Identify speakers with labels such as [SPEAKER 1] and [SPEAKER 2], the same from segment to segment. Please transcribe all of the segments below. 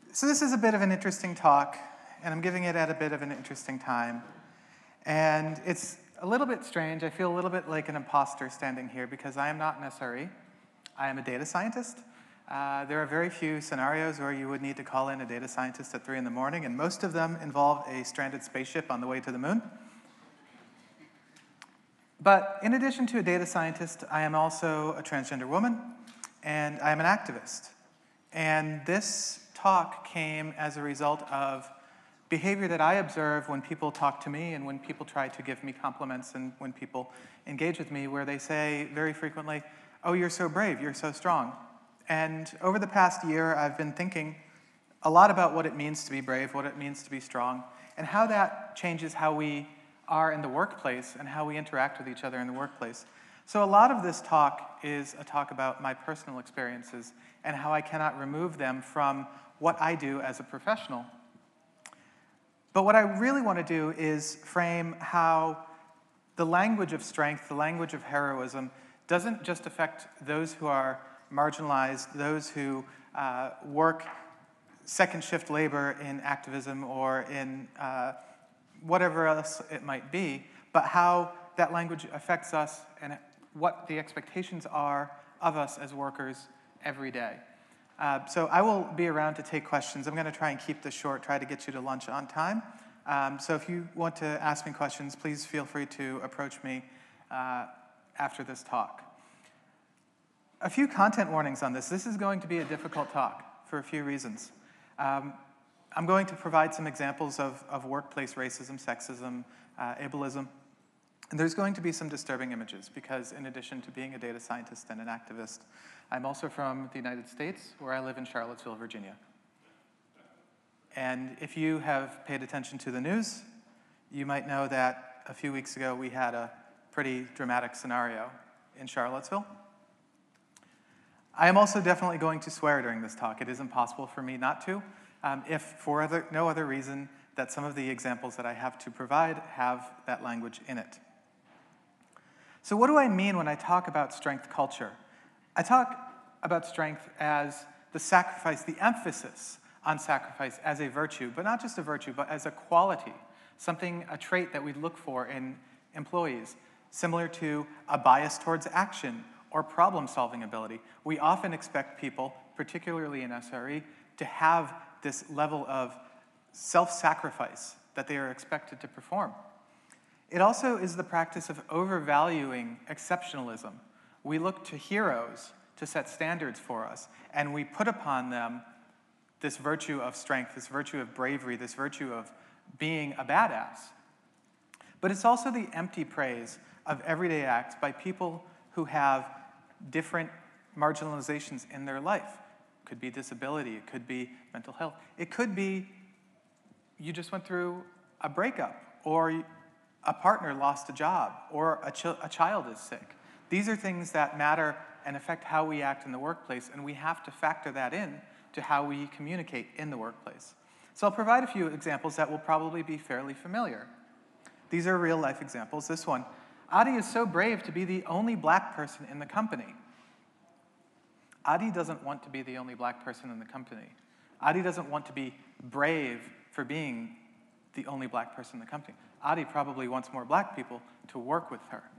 [SPEAKER 1] So this is a bit of an interesting talk, and I'm giving it at a bit of an interesting time. And it's a little bit strange. I feel a little bit like an imposter standing here because I am not an SRE. I am a data scientist. There are very few scenarios where you would need to call in a data scientist at 3 in the morning, and most of them involve a stranded spaceship on the way to the moon. But in addition to a data scientist, I am also a transgender woman, and I am an activist. And this talk came as a result of behavior that I observe when people talk to me and when people try to give me compliments and when people engage with me, where they say very frequently, "Oh, you're so brave, you're so strong." And over the past year, I've been thinking a lot about what it means to be brave, what it means to be strong, and how that changes how we are in the workplace and how we interact with each other in the workplace. So a lot of this talk is a talk about my personal experiences and how I cannot remove them from what I do as a professional. But what I really want to do is frame how the language of strength, the language of heroism, doesn't just affect those who are marginalized, those who work second shift labor in activism or in whatever else it might be, but how that language affects us and what the expectations are of us as workers every day. So I will be around to take questions. I'm going to try and keep this short, try to get you to lunch on time. So if you want to ask me questions, please feel free to approach me after this talk. A few content warnings on this. This is going to be a difficult talk for a few reasons. I'm going to provide some examples of workplace racism, sexism, ableism. And there's going to be some disturbing images because in addition to being a data scientist and an activist, I'm also from the United States, where I live in Charlottesville, Virginia. And if you have paid attention to the news, you might know that a few weeks ago we had a pretty dramatic scenario in Charlottesville. I am also definitely going to swear during this talk. It is impossible for me not to, if for no other reason that some of the examples that I have to provide have that language in it. So what do I mean when I talk about strength culture? I talk about strength as the sacrifice, the emphasis on sacrifice as a virtue, but not just a virtue, but as a quality, something, a trait that we look for in employees, similar to a bias towards action or problem-solving ability. We often expect people, particularly in SRE, to have this level of self-sacrifice that they are expected to perform. It also is the practice of overvaluing exceptionalism. We look to heroes to set standards for us, and we put upon them this virtue of strength, this virtue of bravery, this virtue of being a badass. But it's also the empty praise of everyday acts by people who have different marginalizations in their life. It could be disability, it could be mental health, it could be you just went through a breakup, or a partner lost a job, or a child is sick. These are things that matter and affect how we act in the workplace, and we have to factor that in to how we communicate in the workplace. So I'll provide a few examples that will probably be fairly familiar. These are real-life examples. This one, Adi is so brave to be the only black person in the company. Adi doesn't want to be the only black person in the company. Adi doesn't want to be brave for being the only black person in the company. Adi probably wants more black people to work with her.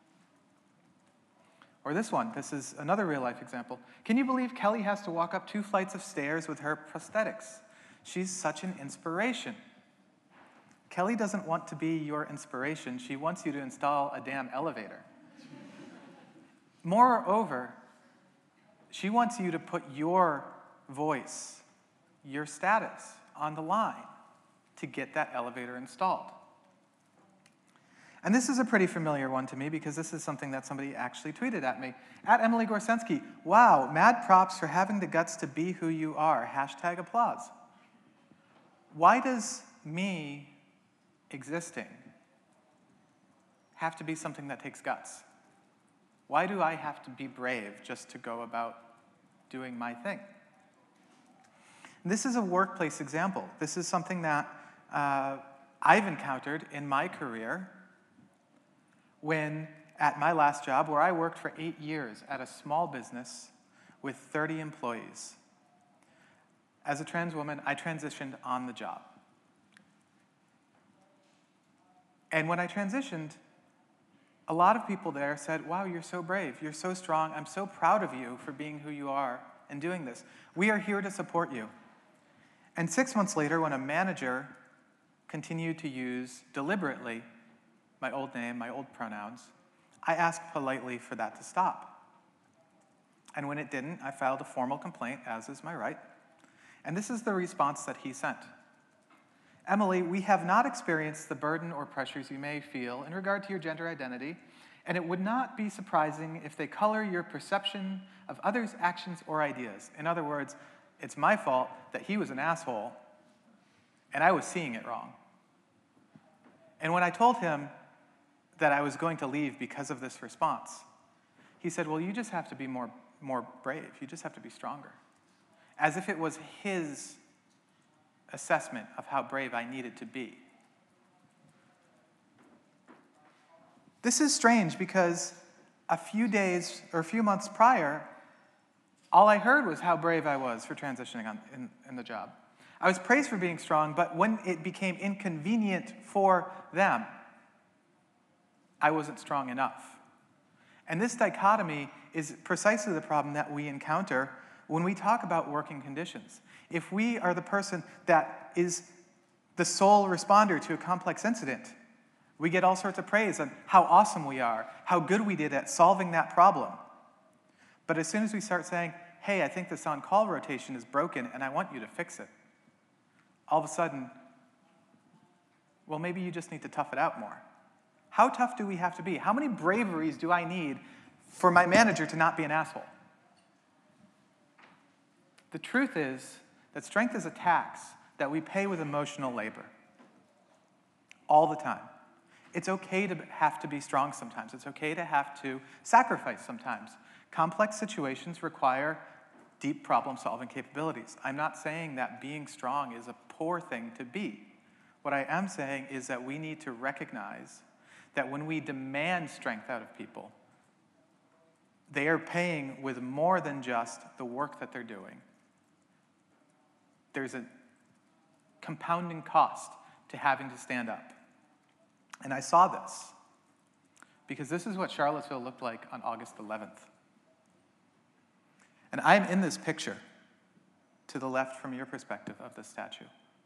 [SPEAKER 1] Or this one, this is another real-life example. Can you believe Kelly has to walk up 2 flights of stairs with her prosthetics? She's such an inspiration. Kelly doesn't want to be your inspiration. She wants you to install a damn elevator. Moreover, she wants you to put your voice, your status on the line to get that elevator installed. And this is a pretty familiar one to me because this is something that somebody actually tweeted at me. At Emily Gorsensky, wow, mad props for having the guts to be who you are, hashtag applause. Why does me existing have to be something that takes guts? Why do I have to be brave just to go about doing my thing? This is a workplace example. This is something that I've encountered in my career when, at my last job, where I worked for 8 years at a small business with 30 employees. As a trans woman, I transitioned on the job. And when I transitioned, a lot of people there said, wow, you're so brave, you're so strong, I'm so proud of you for being who you are and doing this. We are here to support you. And 6 months later, when a manager continued to use deliberately my old name, my old pronouns, I asked politely for that to stop. And when it didn't, I filed a formal complaint, as is my right. And this is the response that he sent. Emily, we have not experienced the burden or pressures you may feel in regard to your gender identity, and it would not be surprising if they color your perception of others' actions or ideas. In other words, it's my fault that he was an asshole, and I was seeing it wrong. And when I told him that I was going to leave because of this response, he said, well, you just have to be more brave. You just have to be stronger. As if it was his assessment of how brave I needed to be. This is strange because a few days or a few months prior, all I heard was how brave I was for transitioning in the job. I was praised for being strong, but when it became inconvenient for them, I wasn't strong enough. And this dichotomy is precisely the problem that we encounter when we talk about working conditions. If we are the person that is the sole responder to a complex incident, we get all sorts of praise on how awesome we are, how good we did at solving that problem. But as soon as we start saying, hey, I think this on-call rotation is broken and I want you to fix it, all of a sudden, well, maybe you just need to tough it out more. How tough do we have to be? How many braveries do I need for my manager to not be an asshole? The truth is that strength is a tax that we pay with emotional labor all the time. It's okay to have to be strong sometimes. It's okay to have to sacrifice sometimes. Complex situations require deep problem-solving capabilities. I'm not saying that being strong is a poor thing to be. What I am saying is that we need to recognize that when we demand strength out of people, they are paying with more than just the work that they're doing. There's a compounding cost to having to stand up. And I saw this because this is what Charlottesville looked like on August 11th. And I'm in this picture to the left from your perspective of the statue.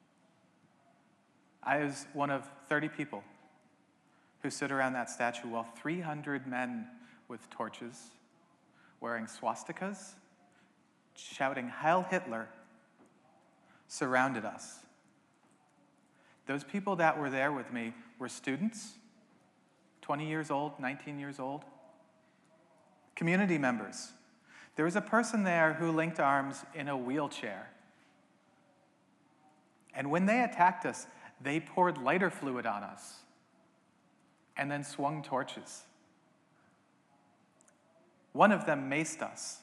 [SPEAKER 1] I was one of 30 people who stood around that statue while 300 men with torches, wearing swastikas, shouting Heil Hitler, surrounded us. Those people that were there with me were students, 20 years old, 19 years old, community members. There was a person there who linked arms in a wheelchair. And when they attacked us, they poured lighter fluid on us and then swung torches. One of them maced us.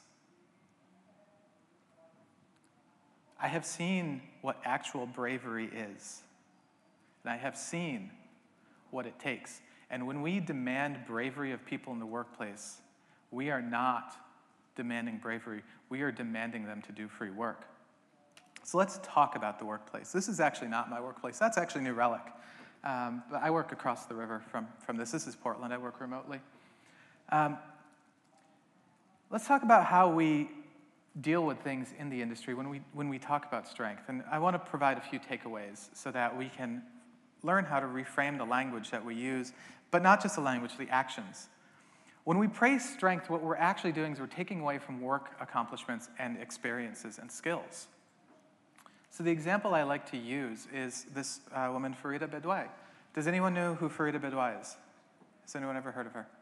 [SPEAKER 1] I have seen what actual bravery is. And I have seen what it takes. And when we demand bravery of people in the workplace, we are not demanding bravery. We are demanding them to do free work. So let's talk about the workplace. This is actually not my workplace. That's actually New Relic. But I work across the river from this. This is Portland. I work remotely. Let's talk about how we deal with things in the industry when we talk about strength. And I want to provide a few takeaways so that we can learn how to reframe the language that we use, but not just the language, the actions. When we praise strength, what we're actually doing is we're taking away from work accomplishments and experiences and skills. So the example I like to use is this woman, Farida Bedwai. Does anyone know who Farida Bedwai is? Has anyone ever heard of her?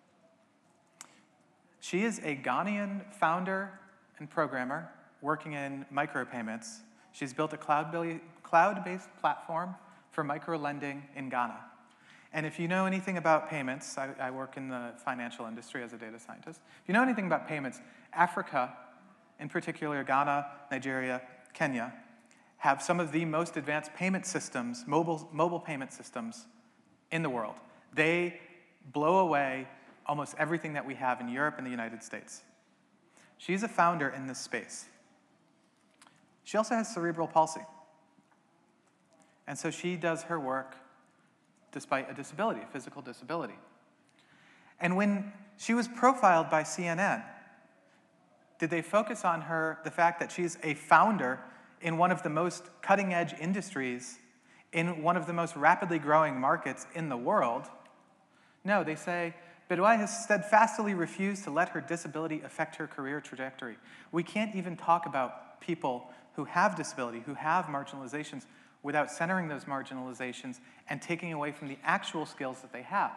[SPEAKER 1] She is a Ghanaian founder and programmer working in micropayments. She's built a cloud-based platform for micro-lending in Ghana. And if you know anything about payments, I work in the financial industry as a data scientist. If you know anything about payments, Africa, in particular Ghana, Nigeria, Kenya, have some of the most advanced payment systems, mobile payment systems in the world. They blow away almost everything that we have in Europe and the United States. She's a founder in this space. She also has cerebral palsy. And so she does her work despite a disability, a physical disability. And when she was profiled by CNN, did they focus on her, the fact that she's a founder in one of the most cutting-edge industries, in one of the most rapidly growing markets in the world? No, they say, Bedoya has steadfastly refused to let her disability affect her career trajectory. We can't even talk about people who have disability, who have marginalizations, without centering those marginalizations and taking away from the actual skills that they have.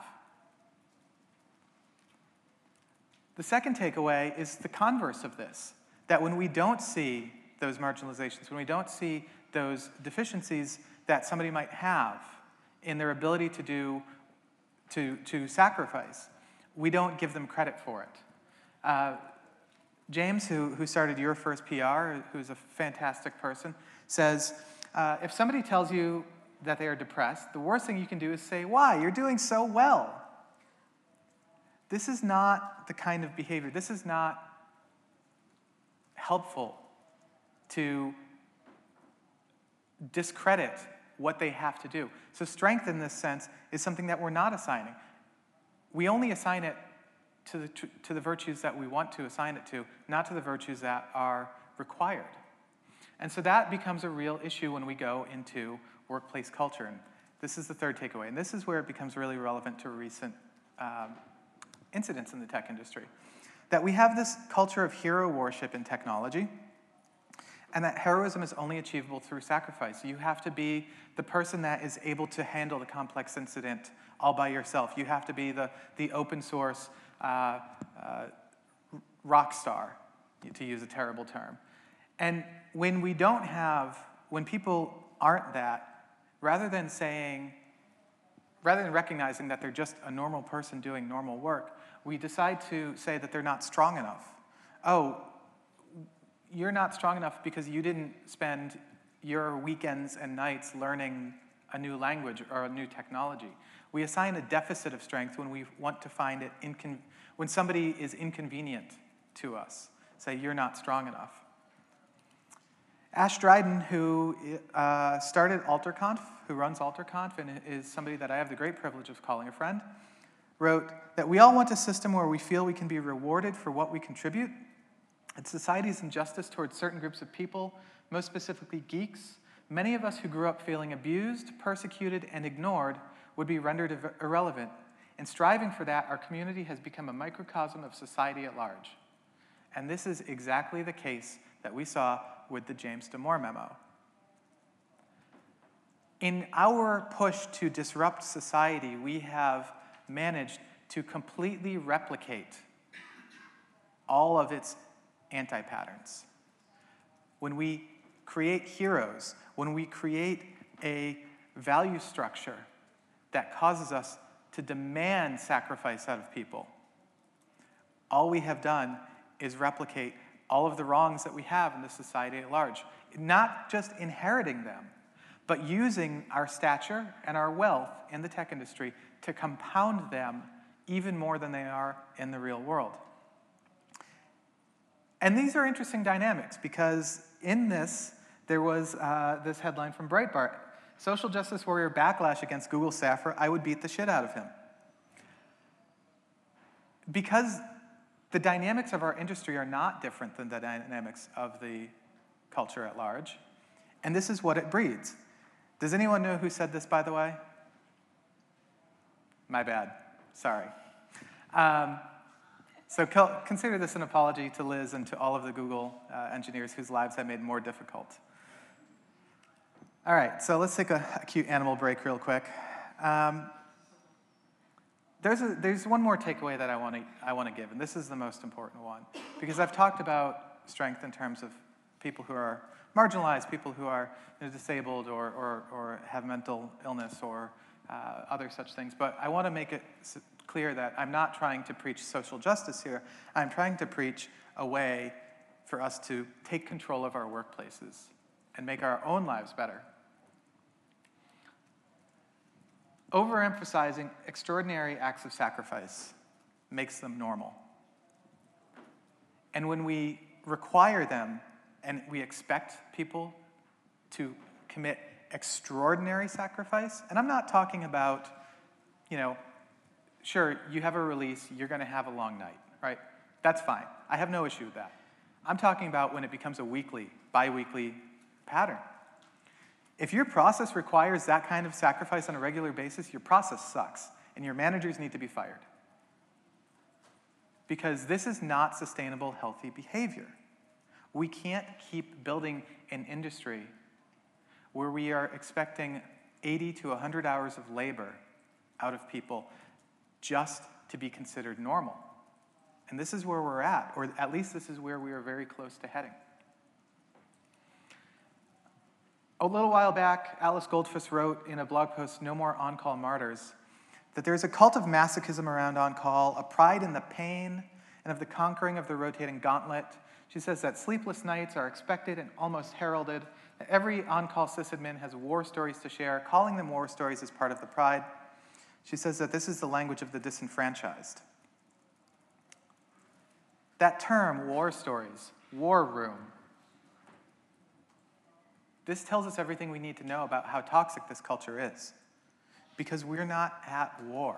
[SPEAKER 1] The second takeaway is the converse of this, that when we don't see those marginalizations, when we don't see those deficiencies that somebody might have in their ability to sacrifice, we don't give them credit for it. James, who started Your First PR, who's a fantastic person, says, if somebody tells you that they are depressed, the worst thing you can do is say, why? You're doing so well. This is not the kind of behavior, this is not helpful to discredit what they have to do. So strength in this sense is something that we're not assigning. We only assign it to the virtues that we want to assign it to, not to the virtues that are required. And so that becomes a real issue when we go into workplace culture. And this is the third takeaway. And this is where it becomes really relevant to recent incidents in the tech industry. That we have this culture of hero worship in technology, and that heroism is only achievable through sacrifice. You have to be the person that is able to handle the complex incident all by yourself. You have to be the open source rock star, to use a terrible term. And when people aren't that, rather than recognizing that they're just a normal person doing normal work, we decide to say that they're not strong enough. Oh, you're not strong enough because you didn't spend your weekends and nights learning a new language or a new technology. We assign a deficit of strength when we want to find it, when somebody is inconvenient to us. Say, you're not strong enough. Ash Dryden, who started AlterConf, who runs AlterConf, and is somebody that I have the great privilege of calling a friend, wrote that we all want a system where we feel we can be rewarded for what we contribute. And society's injustice towards certain groups of people, most specifically geeks, many of us who grew up feeling abused, persecuted, and ignored would be rendered irrelevant. In striving for that, our community has become a microcosm of society at large. And this is exactly the case that we saw with the James Damore memo. In our push to disrupt society, we have managed to completely replicate all of its anti-patterns. When we create heroes, when we create a value structure that causes us to demand sacrifice out of people, all we have done is replicate all of the wrongs that we have in the society at large. Not just inheriting them, but using our stature and our wealth in the tech industry to compound them even more than they are in the real world. And these are interesting dynamics because in this, there was this headline from Breitbart: social justice warrior backlash against Google staffer, I would beat the shit out of him. Because the dynamics of our industry are not different than the dynamics of the culture at large. And this is what it breeds. Does anyone know who said this, by the way? My bad. Sorry. So consider this an apology to Liz and to all of the Google engineers whose lives I made more difficult. All right, so let's take a cute animal break real quick. There's one more takeaway that I want to give, and this is the most important one, because I've talked about strength in terms of people who are marginalized, people who are disabled or have mental illness or other such things. But I want to make it clear that I'm not trying to preach social justice here. I'm trying to preach a way for us to take control of our workplaces and make our own lives better. Overemphasizing extraordinary acts of sacrifice makes them normal. And when we require them and we expect people to commit extraordinary sacrifice. And I'm not talking about, sure, you have a release, you're going to have a long night, right? That's fine. I have no issue with that. I'm talking about when it becomes a weekly, bi-weekly pattern. If your process requires that kind of sacrifice on a regular basis, your process sucks, and your managers need to be fired. Because this is not sustainable, healthy behavior. We can't keep building an industry where we are expecting 80 to 100 hours of labor out of people just to be considered normal. And this is where we're at, or at least this is where we are very close to heading. A little while back, Alice Goldfuss wrote in a blog post, No More On-Call Martyrs, that there's a cult of masochism around on-call, a pride in the pain and of the conquering of the rotating gauntlet. She says that sleepless nights are expected and almost heralded. Every on-call sysadmin has war stories to share. Calling them war stories is part of the pride. She says that this is the language of the disenfranchised. That term, war stories, war room, this tells us everything we need to know about how toxic this culture is. Because we're not at war.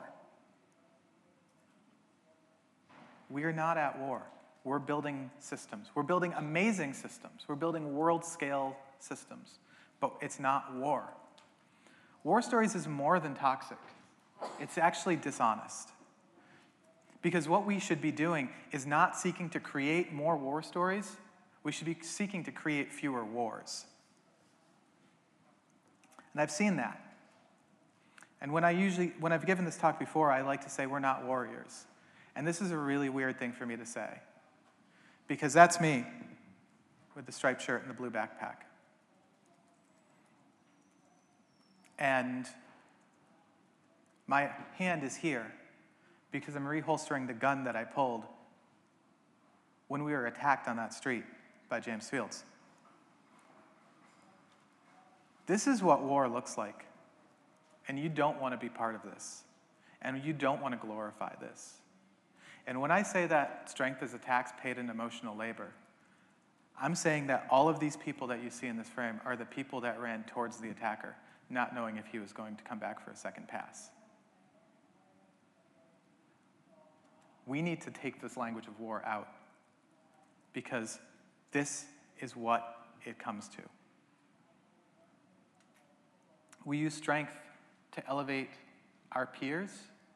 [SPEAKER 1] We are not at war. We're building systems. We're building amazing systems. We're building world-scale systems. But it's not war. War stories is more than toxic. It's actually dishonest. Because what we should be doing is not seeking to create more war stories. We should be seeking to create fewer wars. And I've seen that. And when I've given this talk before, I like to say we're not warriors. And this is a really weird thing for me to say. Because that's me, with the striped shirt and the blue backpack. And my hand is here because I'm reholstering the gun that I pulled when we were attacked on that street by James Fields. This is what war looks like. And you don't want to be part of this. And you don't want to glorify this. And when I say that strength is a tax paid in emotional labor, I'm saying that all of these people that you see in this frame are the people that ran towards the attacker, not knowing if he was going to come back for a second pass. We need to take this language of war out because this is what it comes to. We use strength to elevate our peers,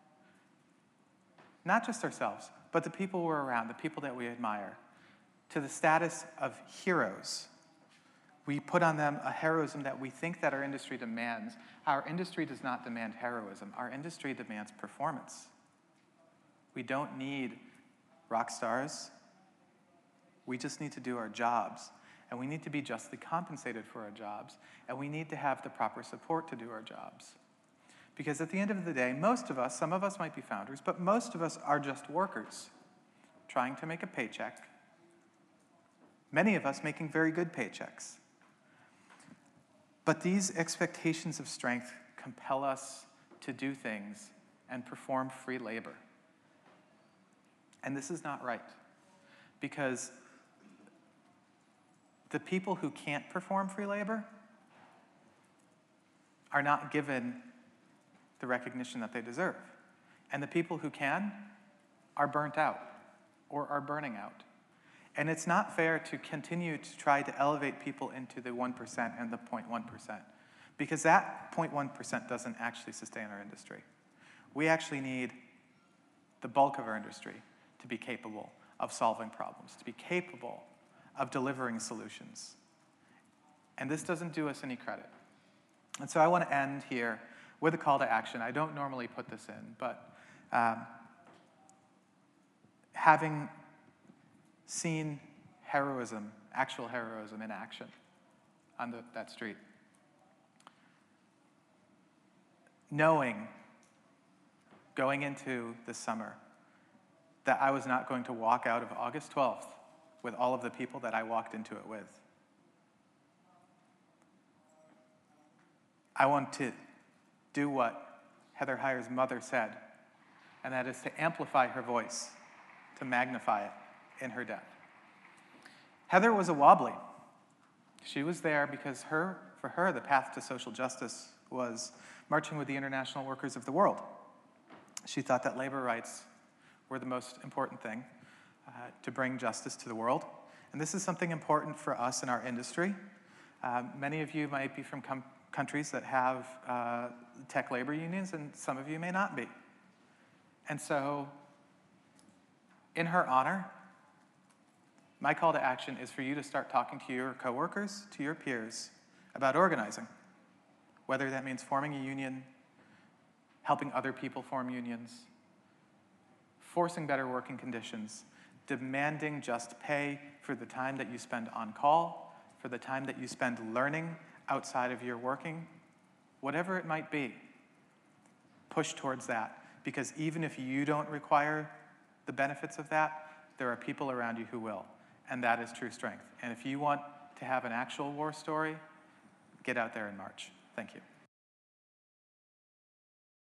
[SPEAKER 1] not just ourselves, but the people we're around, the people that we admire, to the status of heroes. We put on them a heroism that we think that our industry demands. Our industry does not demand heroism. Our industry demands performance. We don't need rock stars. We just need to do our jobs. And we need to be justly compensated for our jobs. And we need to have the proper support to do our jobs. Because at the end of the day, most of us, some of us might be founders, but most of us are just workers trying to make a paycheck. Many of us making very good paychecks. But these expectations of strength compel us to do things and perform free labor. And this is not right. Because the people who can't perform free labor are not given the recognition that they deserve. And the people who can are burnt out or are burning out. And it's not fair to continue to try to elevate people into the 1% and the 0.1%, because that 0.1% doesn't actually sustain our industry. We actually need the bulk of our industry to be capable of solving problems, to be capable of delivering solutions. And this doesn't do us any credit. And so I want to end here with a call to action. I don't normally put this in, but having seen heroism, actual heroism in action on that street, knowing going into this summer that I was not going to walk out of August 12th with all of the people that I walked into it with. I want to do what Heather Heyer's mother said, and that is to amplify her voice, to magnify it in her death. Heather was a wobbly. She was there because for her, the path to social justice was marching with the international workers of the world. She thought that labor rights were the most important thing to bring justice to the world. And this is something important for us in our industry. Many of you might be from countries that have tech labor unions, and some of you may not be. And so, in her honor, my call to action is for you to start talking to your coworkers, to your peers, about organizing. Whether that means forming a union, helping other people form unions, forcing better working conditions, demanding just pay for the time that you spend on call, for the time that you spend learning outside of your working, whatever it might be, push towards that. Because even if you don't require the benefits of that, there are people around you who will. And that is true strength. And if you want to have an actual war story, get out there and march. Thank you.